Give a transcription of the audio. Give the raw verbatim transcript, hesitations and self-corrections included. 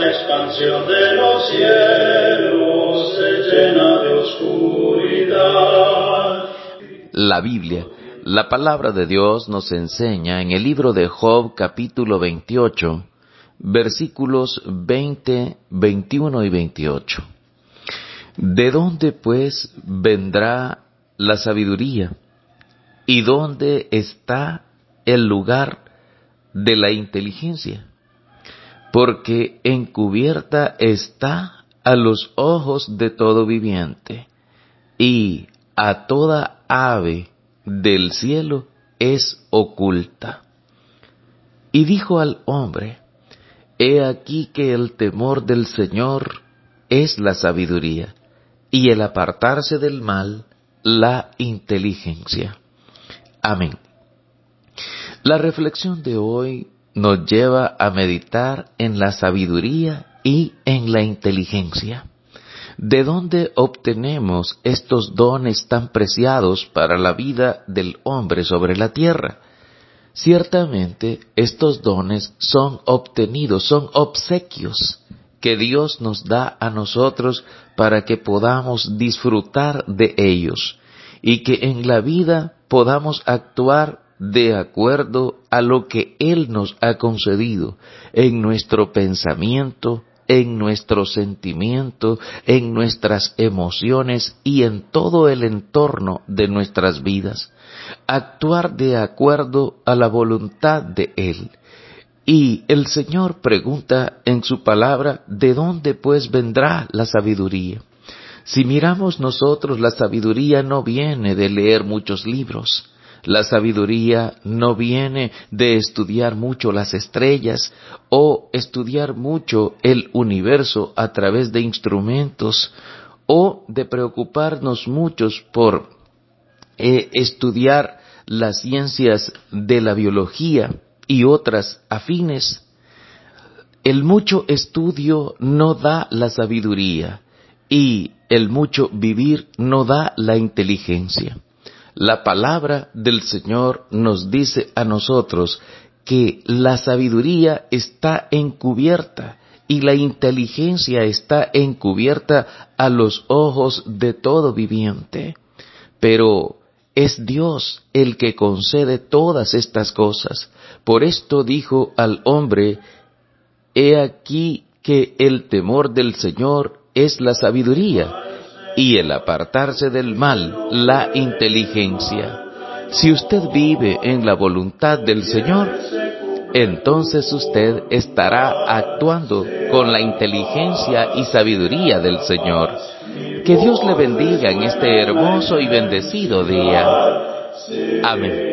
vasta expansión de los cielos se llena de oscuridad. La Biblia, la palabra de Dios, nos enseña en el libro de Job, capítulo veintiocho, versículos veinte, veintiuno y veintiocho. ¿De dónde, pues, vendrá la sabiduría? ¿Y dónde está el lugar de la inteligencia? Porque encubierta está a los ojos de todo viviente, y a toda ave del cielo es oculta. Y dijo al hombre: He aquí que el temor del Señor es la sabiduría, y el apartarse del mal, la inteligencia. Amén. La reflexión de hoy nos lleva a meditar en la sabiduría y en la inteligencia. ¿De dónde obtenemos estos dones tan preciados para la vida del hombre sobre la tierra? Ciertamente, estos dones son obtenidos, son obsequios que Dios nos da a nosotros para que podamos disfrutar de ellos y que en la vida podamos actuar de acuerdo a lo que Él nos ha concedido en nuestro pensamiento, en nuestro sentimiento, en nuestras emociones y en todo el entorno de nuestras vidas. Actuar de acuerdo a la voluntad de Él. Y el Señor pregunta en su palabra: ¿de dónde pues vendrá la sabiduría? Si miramos nosotros, la sabiduría no viene de leer muchos libros. La sabiduría no viene de estudiar mucho las estrellas o estudiar mucho el universo a través de instrumentos o de preocuparnos muchos por eh, estudiar las ciencias de la biología y otras afines. El mucho estudio no da la sabiduría y el mucho vivir no da la inteligencia. La palabra del Señor nos dice a nosotros que la sabiduría está encubierta y la inteligencia está encubierta a los ojos de todo viviente. Pero es Dios el que concede todas estas cosas. Por esto dijo al hombre: He aquí que el temor del Señor es la sabiduría, y el apartarse del mal, la inteligencia. Si usted vive en la voluntad del Señor, entonces usted estará actuando con la inteligencia y sabiduría del Señor. Que Dios le bendiga en este hermoso y bendecido día. Amén.